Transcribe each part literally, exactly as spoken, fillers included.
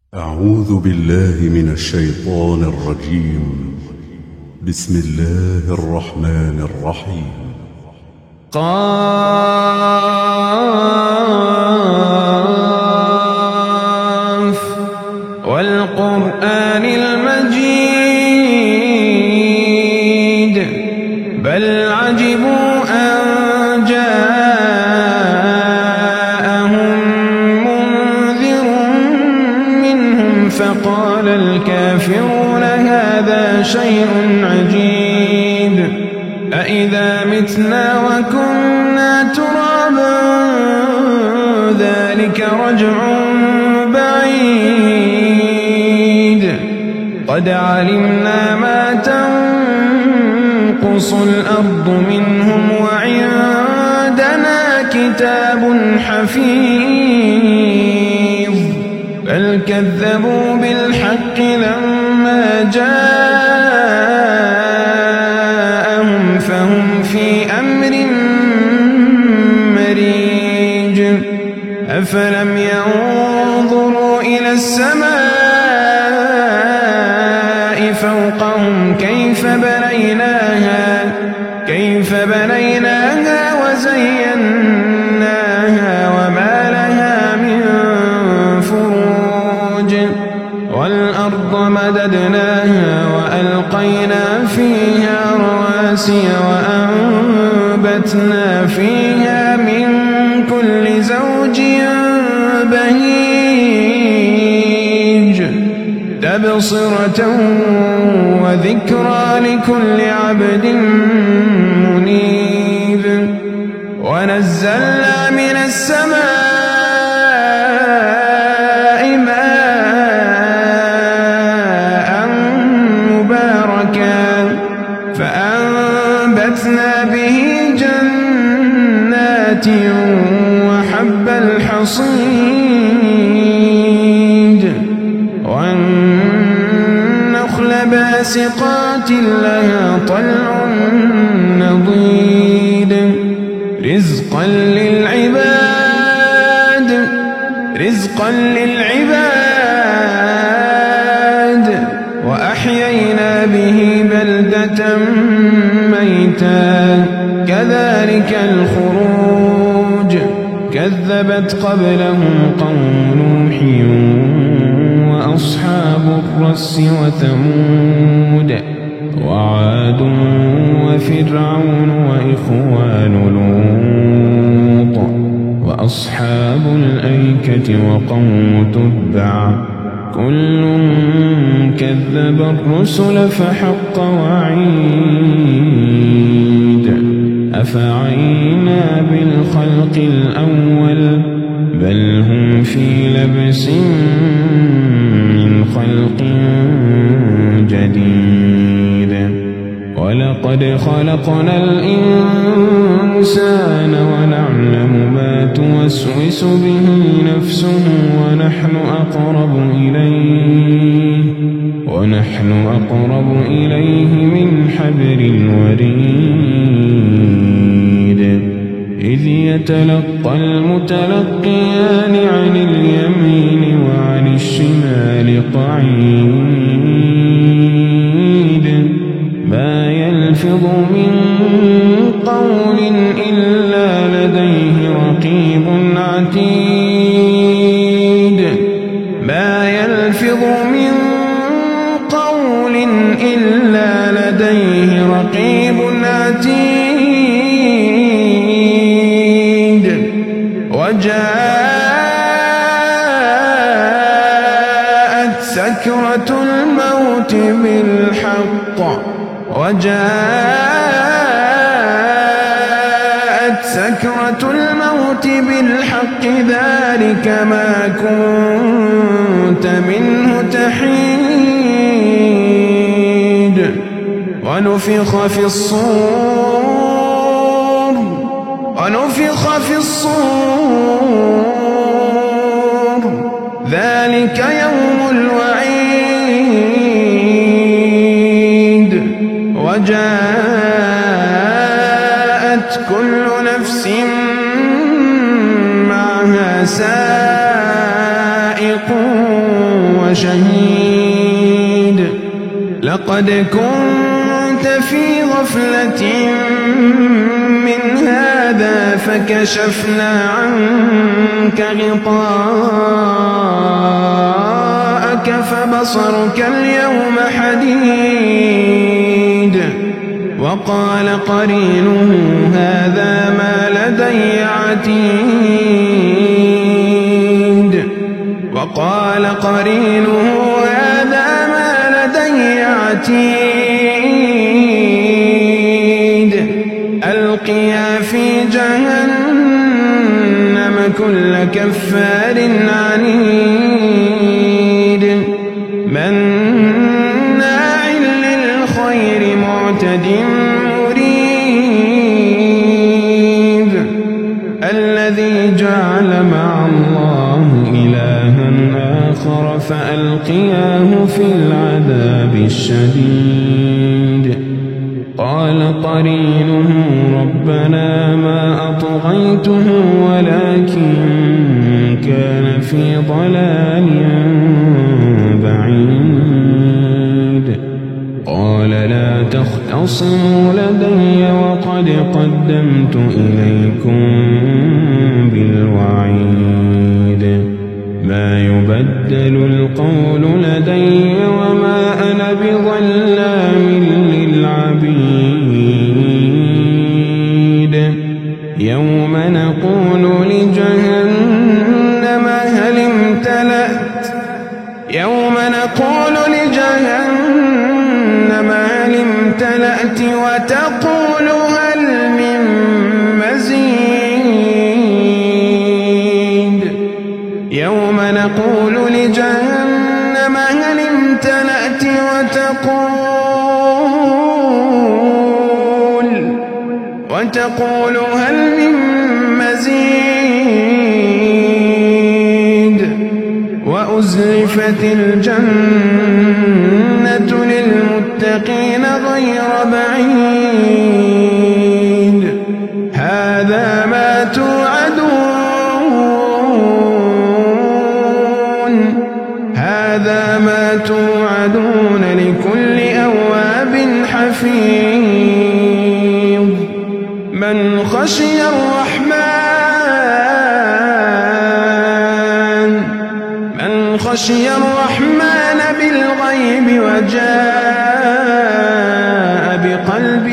أعوذ بالله من الشيطان الرجيم. بسم الله الرحمن الرحيم. قاف والقرآن المجيد بل عجبوا أن جاءهم منذر منهم فقال الكافرون هذا شيء عجيب أإذا متنا وكنا ترابا ذلك رجع بعيد قد علمنا ما تنقص الأرض منهم وعندنا كتاب حفيظ بل كذبوا بالحق لما جاءهم فهم في أمر مريج أفلم ينظروا إلى السماء فوقهم كيف بنيناها كيف بنيناها وزيناها وما لها من فروج والأرض مددناها وألقينا فيها رواسي وأنبتنا فيها من كل زوج بهيج تبصرة وذكرى لكل عبد منيب ونزلنا من السماء ماء مباركا فأنبتنا به جنات وحب الحصيد والنخل باسقات لها طلع نضيد رزقا للعباد رزقا للعباد وأحيينا به بلدة ميتا كذلك الخروج كذبت قبلهم قوم نوح وأصحاب الرس وثمود وعاد وفرعون وإخوان لوط وأصحاب الأيكة وقوم تبع كل كذب الرسل فحق وعيد أفعينا بالخلق الأول بل هم في لبس من خلق جديد ولقد خلقنا الإنسان ونعلم ما توسوس به نفسه ونحن أقرب إليه ونحن أقرب إليه من حبل الوريد إذ يتلقى المتلقيان عن اليمين وعن الشمال قعيد ما يلفظ من قول إلا لديه رقيب عتيد ما يلفظ من قول إلا لديه رقيب عتيد وجاءت سكرة الموت بالحق وجاءت سكرة الموت بالحق ذلك ما كنت منه تحيد ونفخ في الصور ونفخ في الصور ذلك يوم الوعيد وجاءت كل نفس معها سائق وهو شهيد لقد كنت في غفلة من هذا فكشفنا عنك غطاءك فبصرك اليوم حديد وقال قرينه هذا ما لدي عتيد وقال قرينه هذا ما لدي عتيد ألقيا في جهنم كل كفار عنيد مناع للخير معتد مريب الذي جعل مع الله إلها آخر فألقياه في العذاب الشديد قال قرينه ربنا ما أطغيته ولكن كان في ضلال بعيد قال لا تختصموا لدي وقد قدمت إليكم بالوعيد ما يبدل القول لدي وما أنا بظلام للعبيد يوم نقول لجهنم هل امتلأت يوم نقول لجهنم هل امتلأت وتقول هل من مزيد يوم نقول لجهنم هل امتلأت وتقول وتقول هل من مزيد وأزلفت الجنة للمتقين غير بعيد هذا ما توعدون هذا ما توعدون لكل أواب حفيظ من خشي الرحمن من خشي الرحمن بالغيب وجاء بقلب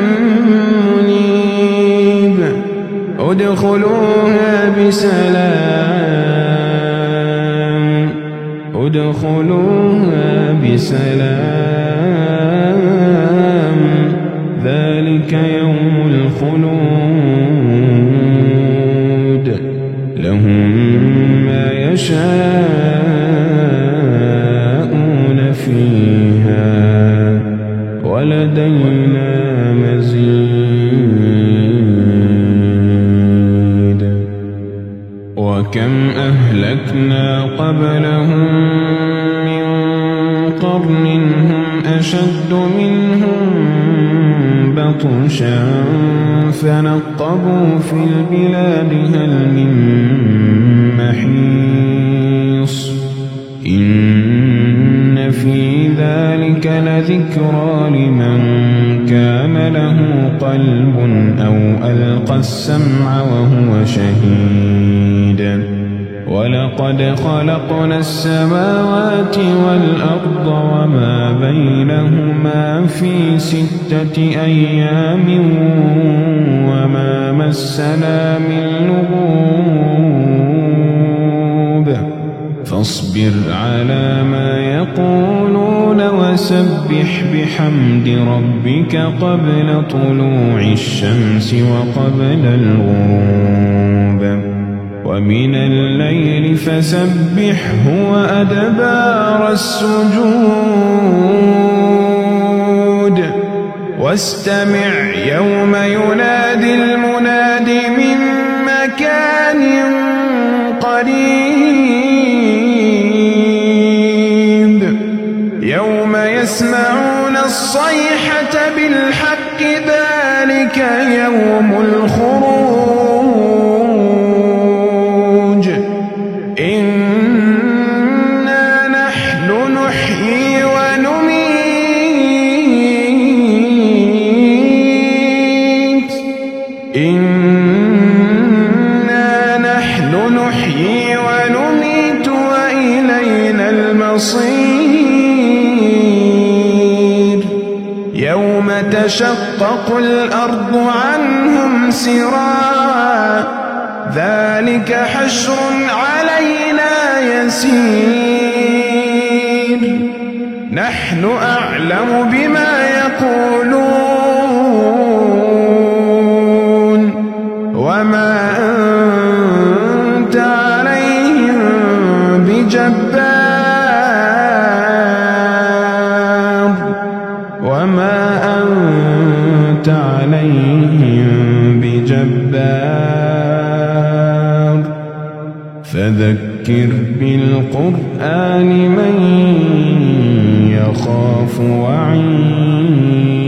منيب ادخلوها بسلام ادخلوها بسلام ذلك يوم الخلود لهم ما يشاءون فيها ولدينا مزيد وكم أهلكنا قبلهم من قرن هم أشد منهم بطشا فنقبوا في البلاد هل من محيص إن في ذلك لذكرى لمن كان له قلب أو ألقى السمع وهو شهيد ولقد خلقنا السماوات والأرض وما بينهما في ستة أيام وما مسنا من لغوب فاصبر على ما يقولون وسبح بحمد ربك قبل طلوع الشمس وقبل الغروب ومن الليل فسبحه وأدبار السجود واستمع يوم ينادي المناد من مكان قريب يوم يسمعون الصيحة بالحق ذلك يوم الخروج إنا نحن نحيي ونميت إنا نحن نحيي ونميت وإلينا المصير يوم تشقق الأرض عنهم سراعا ذلك حشر علينا يسير نحن أعلم بما يقولون وما أنت عليهم بجبار وما أنت عليهم بجبار فذكر بالقرآن من يخاف وعيد